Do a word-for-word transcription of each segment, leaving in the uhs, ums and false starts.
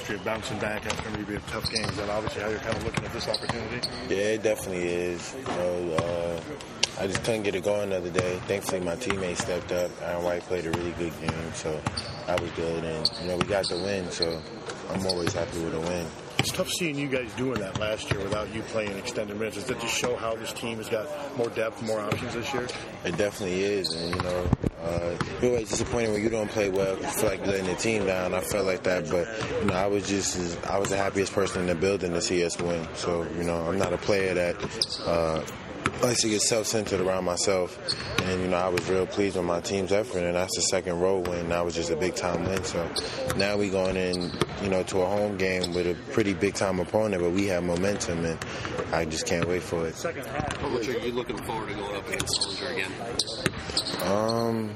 history of bouncing back after maybe a tough game. Is that obviously how you're kind of looking at this opportunity? Yeah, it definitely is. You know, uh, I just couldn't get it going the other day. Thankfully, my teammates stepped up. Aaron White played a really good game, so that was good. And, you know, we got the win, so I'm always happy with a win. It's tough seeing you guys doing that last year without you playing extended minutes. Does that just show how this team has got more depth, more options this year? It definitely is. And, you know, uh, you're always disappointed when you don't play well. You feel like you're letting the team down. I felt like that. But, you know, I was just, I was the happiest person in the building to see us win. So, you know, I'm not a player that uh, likes to get self-centered around myself. And, you know, I was real pleased with my team's effort. And that's the second road win. That was just a big-time win. So now we going in, you know, to a home game with a pretty big-time opponent, but we have momentum, and I just can't wait for it. Second half. How much are you looking forward to going up against Sullinger again? Um,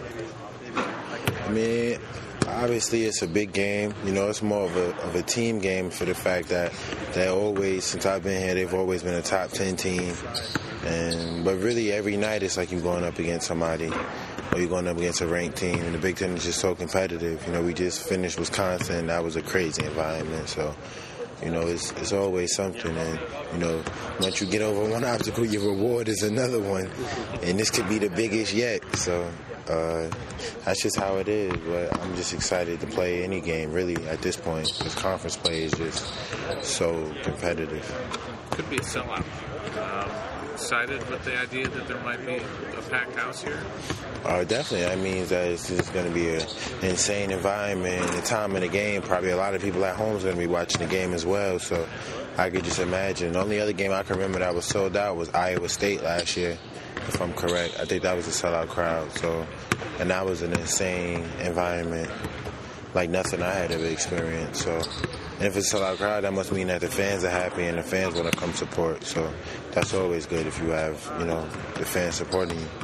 I mean, obviously it's a big game. You know, it's more of a of a team game for the fact that they always, since I've been here, they've always been a top ten team. And but really every night it's like you're going up against somebody, or you're going up against a ranked team. And the Big Ten is just so competitive. You know, we just finished Wisconsin. That was a crazy environment. So, you know, it's it's always something. And, you know, once you get over one obstacle, your reward is another one. And this could be the biggest yet. So uh, that's just how it is. But I'm just excited to play any game, really, at this point. Because conference play is just so competitive. Could be a sellout. Um, excited with the idea that there might be a packed house here? Uh, definitely. That means that it's just going to be an insane environment. And the time of the game, probably a lot of people at home is going to be watching the game as well. So I could just imagine. The only other game I can remember that was sold out was Iowa State last year, if I'm correct. I think that was a sellout crowd. So, and that was an insane environment, like nothing I had ever experienced. So, and if it's a sellout crowd, that must mean that the fans are happy and the fans want to come support. So that's always good if you have, you know, the fans supporting you.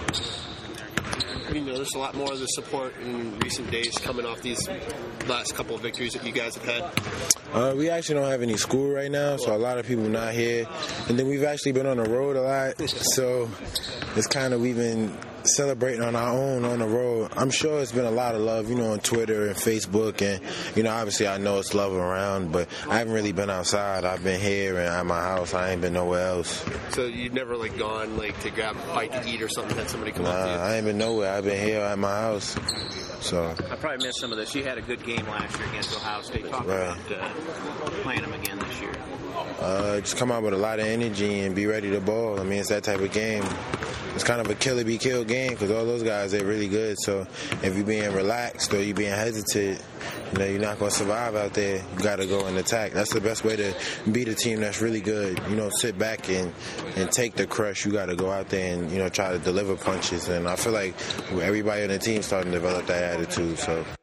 You noticed a lot more of the support in recent days coming off these last couple of victories that you guys have had? Uh, we actually don't have any school right now, so a lot of people not here. And then we've actually been on the road a lot, so it's kind of, we've been celebrating on our own on the road. I'm sure it's been a lot of love, you know, on Twitter and Facebook, and, you know, obviously I know it's love around, but I haven't really been outside. I've been here and at my house. I ain't been nowhere else. So you've never, like, gone, like, to grab a bite to eat or something, had somebody come nah, up to you? I ain't been nowhere. I've been here at my house. So I probably missed some of this. You had a good game last year against Ohio State. Talk right. about uh, playing them again this year. Uh, just come out with a lot of energy and be ready to ball. I mean, it's that type of game. It's kind of a kill-or-be-killed game because all those guys, they're really good. So if you're being relaxed or you're being hesitant, you know, you're not going to survive out there. You got to go and attack. That's the best way to beat a team that's really good. You know, sit back and, and take the crush. You got to go out there and, you know, try to deliver punches. And I feel like everybody on the team starting to develop that attitude. So